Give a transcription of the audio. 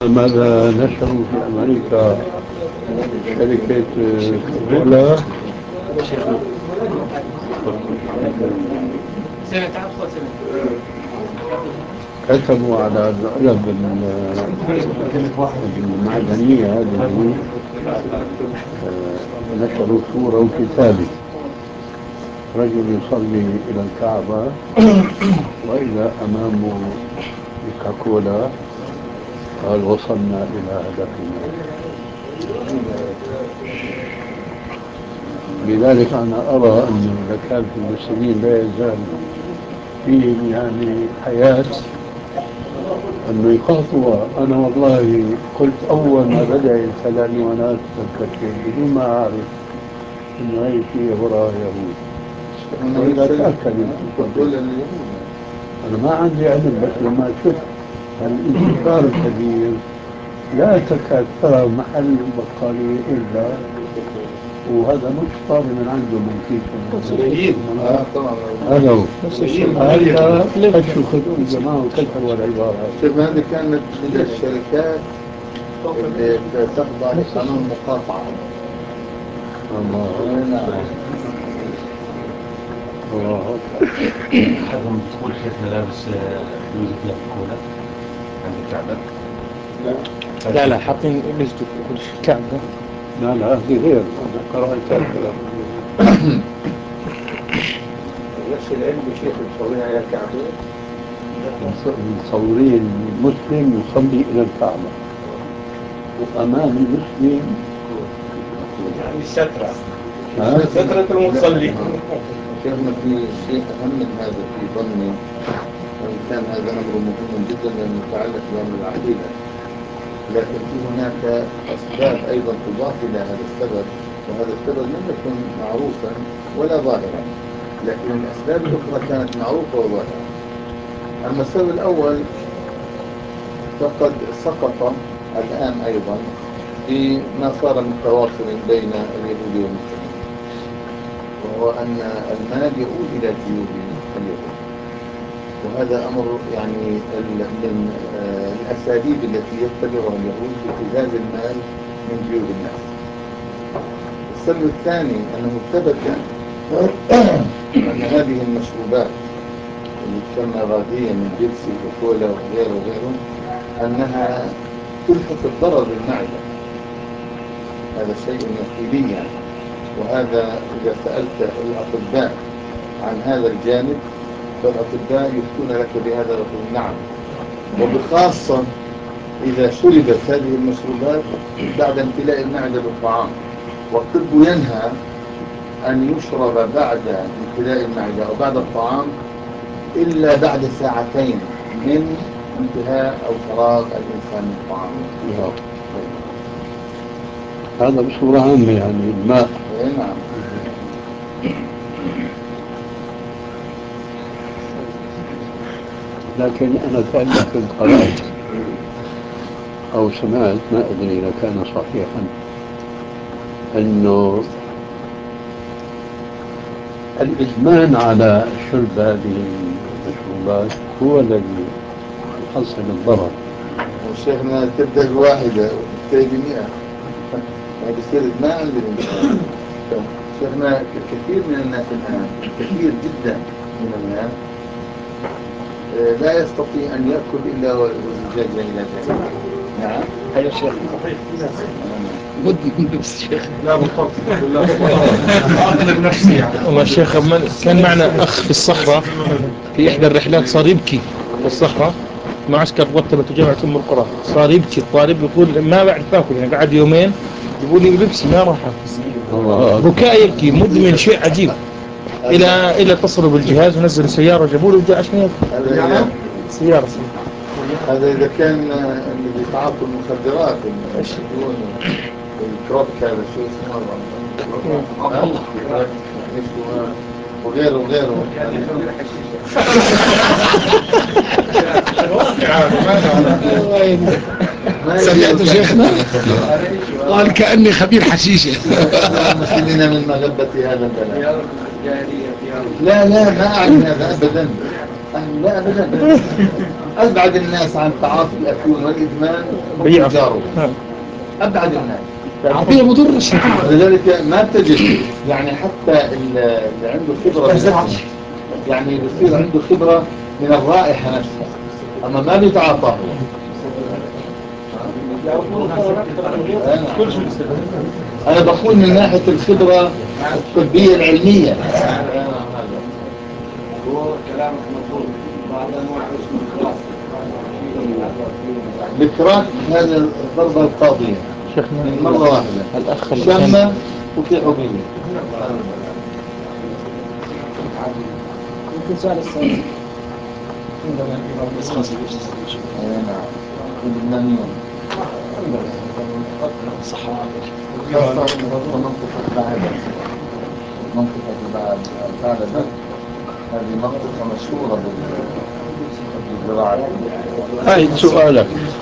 ماذا نشروا في أمريكا شركة كولا كتبوا على العلب المعدنية هذه، نشروا صورة وكتابة رجل يصلي إلى الكعبة وإذا أمامه كوكاكولا، قال وصلنا إلى هدفنا. لذلك أنا أرى أنه إذا كان في المسلمين لا يزال فيهم يعني حياة أنه يخاطوا. أنا والله قلت أول ما بدأ يسألني وأنا أتذكر بدون ما أعرف أنه هي في وراء يهود، وإذا تأكد أنا ما عندي علم، بس لما شفت الانتشار الكبير لا تكاد ترى محل بقالية إلا وهذا مش طاري من عنده من كيسه. طبعا هذا هو هذا كشفوا الجماعة وكتبوا العبارة. شوف، هذه كانت من الشركات اللي تخضع لقانون المقاطعة. الله نعم. الله أحدهم تقول شيخنا لابس بلوزة كولا عند الكعبة؟ لا حاطين بلوزته كل الكعبة. لا هذه غير، أنا قرأتها نفس العلم شيخ مصورين على الكعبة، مصورين مسلم يصلي إلى الكعبة وأمام المسلم يعني سترة ها؟ سترة المصلي. شيخنا في شيء أهم من هذا في ظني، وإن كان هذا أمر مهم جدا لأنه يتعلق بأمر العقيدة، لكن في هناك أسباب أيضا تضاف إلى هذا السبب، وهذا السبب لم يكن معروفا ولا ظاهرا، لكن الأسباب الأخرى كانت معروفة وظاهرة. أما السبب الأول فقد سقط الآن أيضا بما صار من تواصل بين اليهود والمسلمين، وهو أن المال يؤول إلى جيوب اليهود، وهذا أمر يعني من الأساليب التي يتبعها اليهود ابتزاز المال من جيوب الناس. السبب الثاني أنه ثبت أن هذه المشروبات اللي تسمى غازية من بيبسي وكولا وغيره وغيره أنها تلحق الضرر بالمعدة، هذا شيء يقيني، وهذا إذا سألت الأطباء عن هذا الجانب فالأطباء يفتون لك بهذا ويقولون نعم، وبخاصة إذا شربت هذه المشروبات بعد امتلاء المعدة بالطعام، والطب ينهى أن يشرب بعد امتلاء المعدة أو بعد الطعام إلا بعد ساعتين من انتهاء أو فراغ الإنسان من طعامه. هذا بصورة عامة يعني الماء. نعم. لكن أنا تألف قرأت أو سمعت، ما أدري إذا كان صحيحا، أنه الإدمان على شرب هذه المشروبات هو الذي يحصل الضرر. وشيخنا تبدأ بواحدة وتنتهي ب100، ما بيصير إدمان عند الإنسان. شيخنا كثير من الناس الآن، كثير جدا من الناس لا يستطيع أن يأكل إلا وزجاجة إلى جانبه. نعم. أيوة شيخ صحيح. مدمن بس شيخ. لا بالضبط. أقلب نفسي يعني. والله شيخ كان معنا أخ في الصحراء في إحدى الرحلات، صار يبكي في الصحراء، معسكر رتبت جامعة أم القرى، صار يبكي الطالب يقول ما بعد تاكل، يعني قعد يومين يقول لي بيبسي ما راح أكل، بكاء يبكي، مدمن شيء عجيب. إلى اتصلوا بالجهاز ونزلوا سيارة وجابوا له وجاء عشان ياكل. سيارة. هذا إذا كان اللي بيتعاطوا المخدرات الكروك، هذا شو اسمه وغيره وغيره. سمعت شيخنا قال كأني خبير حشيشة. المسلمين من مغبة هذا البلاء. لا ما أعني هذا أبدا، لا أبدا. أبعد الناس عن تعاطي الأفيون والإدمان هم بيع. تجارهم. أبعد الناس. عطيه مضر الشيخ. لذلك ما تجد يعني حتى اللي عنده خبرة بالأكل يعني بصير عنده خبرة من الرائحة نفسها، أما ما بيتعاطى هو. أنا بقول من ناحية الخبرة الطبية العلمية. هو كلامك مضبوط. بعض انواع اسمه الكراك هذا الضربة القاضية شيخنا من مرة واحدة، الأخ اللي شمة كان وفي حبيبة. ممكن سؤال السؤال نعم اللبنانيون خاصة منطقة بعدة، منطقة بعدة هذه منطقة مشهورة بالزراعة. أعد سؤالك.